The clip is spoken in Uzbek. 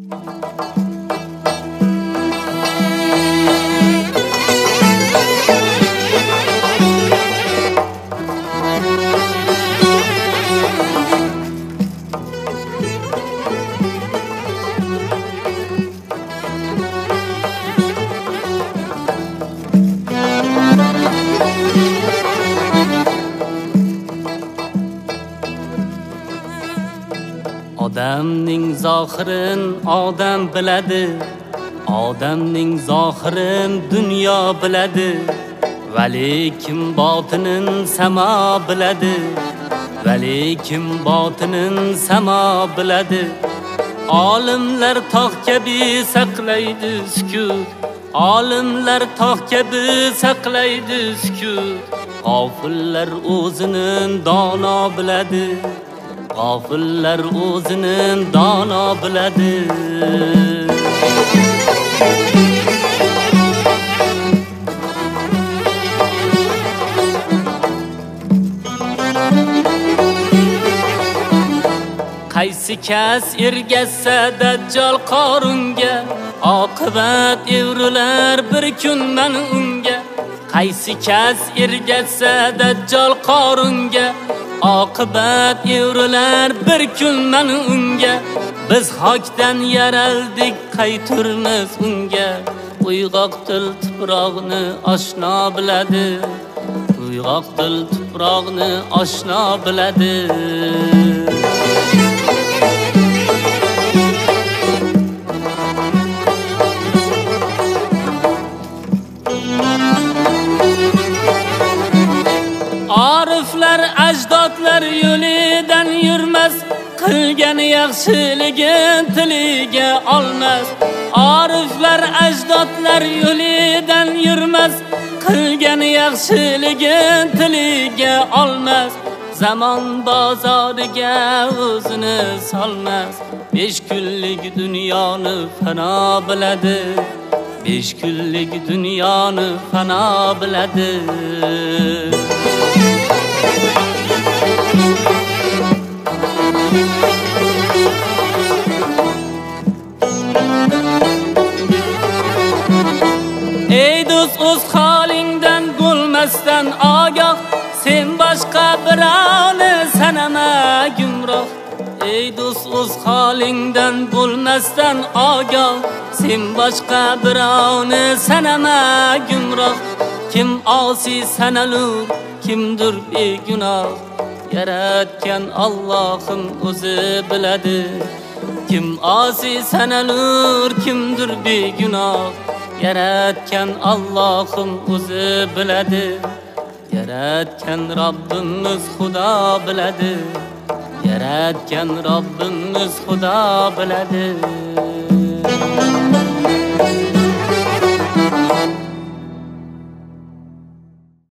Odamning zohirin odam biladi, odamning zohirin dunyo biladi, valikim botinin samo biladi, valikim botinin samo biladi. Olimlar tog' kabi saqlaydi sukut, olimlar tog' kabi saqlaydi sukut. G'ofillar o'zinin dono biladi, g'ofillar o'zinin dono biladi. Qaysi kas ergashsa dajjal qorunga, oqibat evrilar bir kun mana unga. Qaysi kas ergashsa dajjal qorunga, oqibat evrilar bir kun mana unga. Biz hokdan yaraldik qayturmiz unga. Uyg'oq til tuproqni oshno biladi, uyg'oq til tuproqni oshno biladi. Ariflar ajdodlar yo'lidan yurmas, qilgan yaxshiligin tiliga olmas. Ariflar ajdodlar yo'lidan yurmas, qilgan yaxshiligin tiliga olmas. Zamon bozoriga o'zini solmas, 5 kunlik dunyoni fano biladi, 5 kunlik dunyoni fano biladi. Ey do'st, o'z holingdan bo'lmasdan ogoh, sen boshqa birovni sanama gumroh. Ey do'st, o'z holingdan bo'lmasdan ogoh, sen boshqa birovni sanama gumroh. Kim osi sanalur, kimdir begunoh, yaratgan Allohim o'zi biladi. Kim osi sanalur, kimdir begunoh, yaratgan Allohim o'zi biladi. Yaratgan Robbimiz Xudo biladi, yaratgan Robbimiz Xudo biladi.